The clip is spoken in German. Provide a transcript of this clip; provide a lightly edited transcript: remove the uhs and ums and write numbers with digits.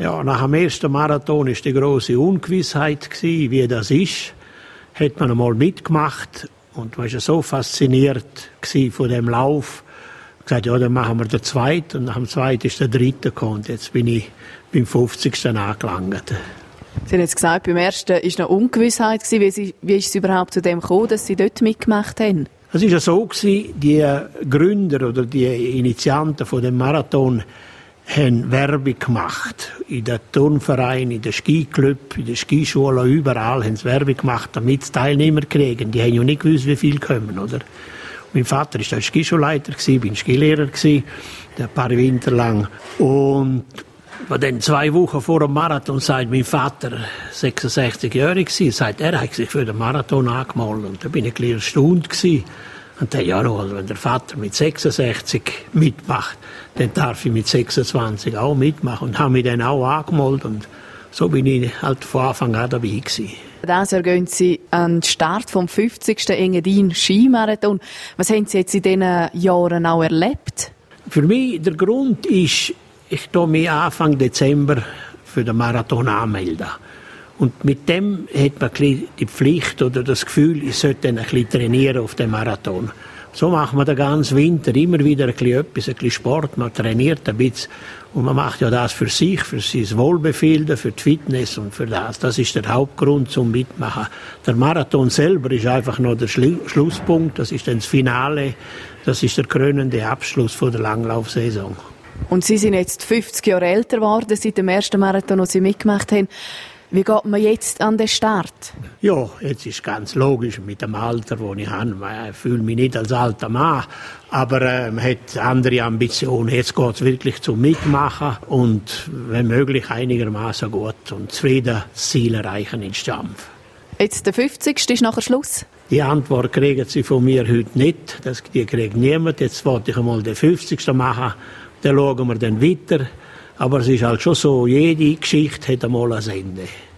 Ja, nach dem ersten Marathon war die grosse Ungewissheit, wie das ist. Hat man einmal mitgemacht und war so fasziniert von dem Lauf. Gesagt, ja, dann machen wir den zweiten. Und nach dem zweiten ist der dritte gekommen. Und jetzt bin ich beim 50. angelangt. Sie haben jetzt gesagt, beim ersten war noch Ungewissheit. Wie ist es überhaupt zu dem gekommen, dass Sie dort mitgemacht haben? Es war ja so, die Gründer oder die Initianten von dem Marathon haben Werbung gemacht. In den Turnvereinen, in den Skiclub, in den Skischulen, überall haben sie Werbung gemacht, damit sie Teilnehmer kriegen. Die haben ja nicht gewusst, wie viele kommen, oder? Mein Vater war Skischulleiter, ich war Skilehrer, ein paar Winter lang. Und dann 2 Wochen vor dem Marathon sagt mein Vater, 66-jährig, sagt, er hat sich für den Marathon angemeldet. Und da bin ich ein bisschen erstaunt. Und dann, ja, also wenn der Vater mit 66 mitmacht, dann darf ich mit 26 auch mitmachen. Und habe mich dann auch angemeldet. Und so bin ich halt von Anfang an dabei gewesen. Dieses Jahr gehen Sie an den Start vom 50. Engadin Skimarathon. Was haben Sie jetzt in diesen Jahren auch erlebt? Für mich der Grund ist, ich tue mich Anfang Dezember für den Marathon anmelden. Und mit dem hat man die Pflicht oder das Gefühl, ich sollte dann ein bisschen trainieren auf dem Marathon. So macht man den ganzen Winter immer wieder ein bisschen Sport. Man trainiert ein bisschen. Und man macht ja das für sich, für sein Wohlbefinden, für die Fitness und für das. Das ist der Hauptgrund zum Mitmachen. Der Marathon selber ist einfach noch der Schlusspunkt. Das ist dann das Finale. Das ist der krönende Abschluss von der Langlaufsaison. Und Sie sind jetzt 50 Jahre älter geworden seit dem ersten Marathon, den Sie mitgemacht haben. Wie geht man jetzt an den Start? Ja, jetzt ist ganz logisch mit dem Alter, das ich habe. Ich fühle mich nicht als alter Mann, aber man hat andere Ambitionen. Jetzt geht es wirklich zum Mitmachen und wenn möglich einigermaßen gut und zufrieden das Ziel erreichen in Stampf. Jetzt der 50. ist nachher Schluss? Die Antwort kriegen Sie von mir heute nicht. Die kriegt niemand. Jetzt wollte ich einmal den 50. machen. Dann schauen wir dann weiter. Aber es ist halt schon so, jede Geschichte hat einmal ein Ende.